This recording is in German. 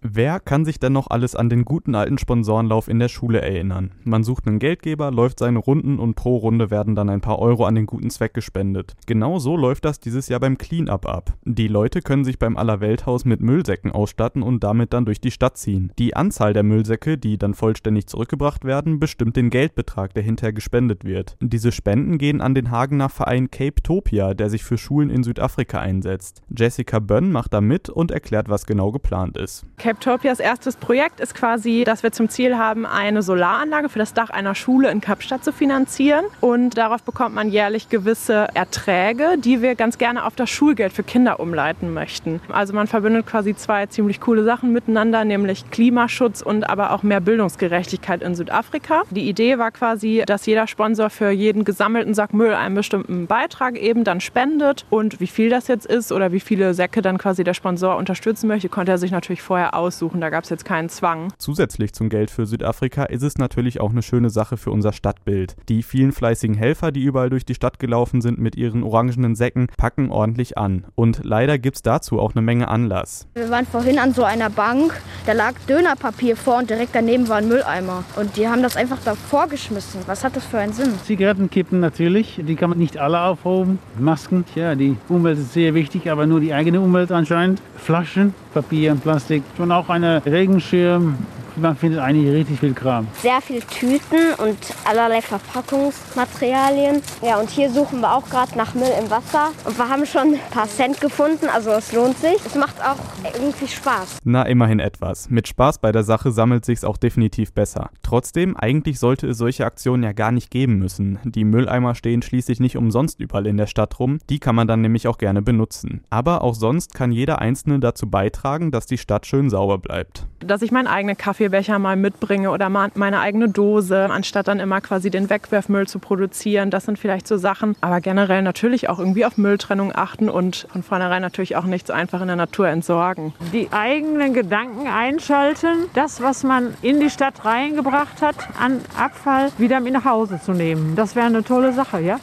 Wer kann sich denn noch alles an den guten alten Sponsorenlauf in der Schule erinnern? Man sucht einen Geldgeber, läuft seine Runden und pro Runde werden dann ein paar Euro an den guten Zweck gespendet. Genau so läuft das dieses Jahr beim Cleanup ab. Die Leute können sich beim Allerwelthaus mit Müllsäcken ausstatten und damit dann durch die Stadt ziehen. Die Anzahl der Müllsäcke, die dann vollständig zurückgebracht werden, bestimmt den Geldbetrag, der hinterher gespendet wird. Diese Spenden gehen an den Hagener Verein Capetopia, der sich für Schulen in Südafrika einsetzt. Jessica Bönn macht da mit und erklärt, was genau geplant ist. Capetopias erstes Projekt ist quasi, dass wir zum Ziel haben, eine Solaranlage für das Dach einer Schule in Kapstadt zu finanzieren. Und darauf bekommt man jährlich gewisse Erträge, die wir ganz gerne auf das Schulgeld für Kinder umleiten möchten. Also man verbindet quasi zwei ziemlich coole Sachen miteinander, nämlich Klimaschutz und aber auch mehr Bildungsgerechtigkeit in Südafrika. Die Idee war quasi, dass jeder Sponsor für jeden gesammelten Sack Müll einen bestimmten Beitrag eben dann spendet. Und wie viel das jetzt ist oder wie viele Säcke dann quasi der Sponsor unterstützen möchte, konnte er sich natürlich vorher aussuchen. Da gab es jetzt keinen Zwang. Zusätzlich zum Geld für Südafrika ist es natürlich auch eine schöne Sache für unser Stadtbild. Die vielen fleißigen Helfer, die überall durch die Stadt gelaufen sind mit ihren orangenen Säcken, packen ordentlich an. Und leider gibt's dazu auch eine Menge Anlass. Wir waren vorhin an so einer Bank, da lag Dönerpapier vor und direkt daneben war ein Mülleimer. Und die haben das einfach davor geschmissen. Was hat das für einen Sinn? Zigarettenkippen natürlich, die kann man nicht alle aufhoben. Masken, ja, die Umwelt ist sehr wichtig, aber nur die eigene Umwelt anscheinend. Flaschen, Papier und Plastik. Und auch eine Regenschirm. Man findet eigentlich richtig viel Kram. Sehr viele Tüten und allerlei Verpackungsmaterialien. Ja, und hier suchen wir auch gerade nach Müll im Wasser. Und wir haben schon ein paar Cent gefunden, also es lohnt sich. Es macht auch irgendwie Spaß. Na, immerhin etwas. Mit Spaß bei der Sache sammelt sich's auch definitiv besser. Trotzdem, eigentlich sollte es solche Aktionen ja gar nicht geben müssen. Die Mülleimer stehen schließlich nicht umsonst überall in der Stadt rum. Die kann man dann nämlich auch gerne benutzen. Aber auch sonst kann jeder Einzelne dazu beitragen, dass die Stadt schön sauber bleibt. Dass ich meinen eigenen Kaffeebecher mal mitbringe oder mal meine eigene Dose, anstatt dann immer quasi den Wegwerfmüll zu produzieren. Das sind vielleicht so Sachen. Aber generell natürlich auch irgendwie auf Mülltrennung achten und von vornherein natürlich auch nichts einfach in der Natur entsorgen. Die eigenen Gedanken einschalten, das, was man in die Stadt reingebracht hat, an Abfall wieder mit nach Hause zu nehmen. Das wäre eine tolle Sache, ja?